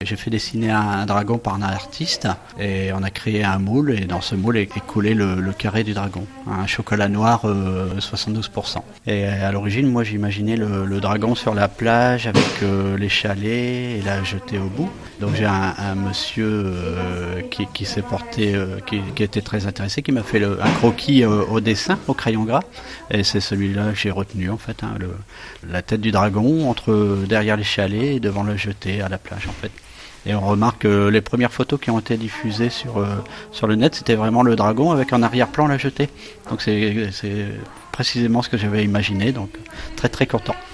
J'ai fait dessiner un dragon par un artiste et on a créé un moule et dans ce moule est coulé le carré du dragon, un chocolat noir 72%. Et à l'origine, moi j'imaginais le dragon sur la plage avec les chalets et la jetée au bout. Donc j'ai un monsieur qui s'est porté, qui était très intéressé, qui m'a fait un croquis au dessin, au crayon gras. Et c'est celui-là que j'ai retenu en fait, la tête du dragon derrière les chalets et devant la jetée à la plage en fait. Et on remarque que les premières photos qui ont été diffusées sur le net, c'était vraiment le dragon avec en arrière-plan la jetée. Donc c'est précisément ce que j'avais imaginé, donc très très content.